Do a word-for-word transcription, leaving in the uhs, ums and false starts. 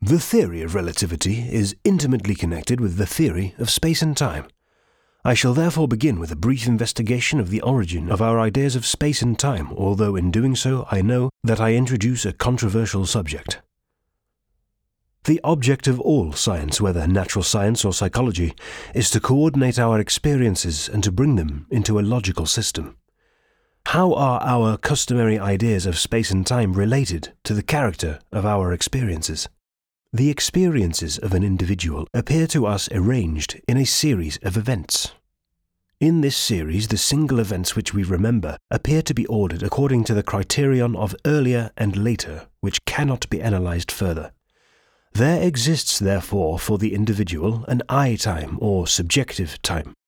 The theory of relativity is intimately connected with the theory of space and time. I shall therefore begin with a brief investigation of the origin of our ideas of space and time, although in doing so I know that I introduce a controversial subject. The object of all science, whether natural science or psychology, is to coordinate our experiences and to bring them into a logical system. How are our customary ideas of space and time related to the character of our experiences? The experiences of an individual appear to us arranged in a series of events. In this series, the single events which we remember appear to be ordered according to the criterion of earlier and later, which cannot be analyzed further. There exists, therefore, for the individual an I time or subjective time.